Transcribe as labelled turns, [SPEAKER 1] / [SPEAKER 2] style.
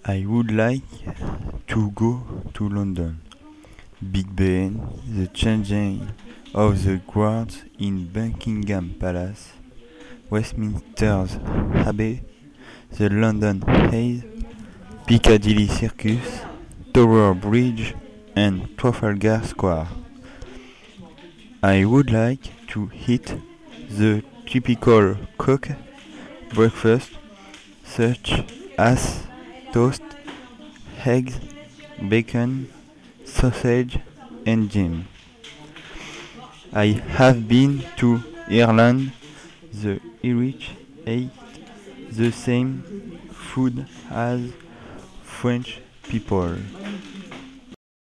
[SPEAKER 1] I would like to go to London. Big Ben, the changing of the guards in Buckingham Palace, Westminster's Abbey, the London Eye, Piccadilly Circus, Tower Bridge, and Trafalgar Square. I would like to eat the typical cook breakfast such as toast, eggs, bacon, sausage, and jam. I have been to Ireland. The Irish eat the same food as French people.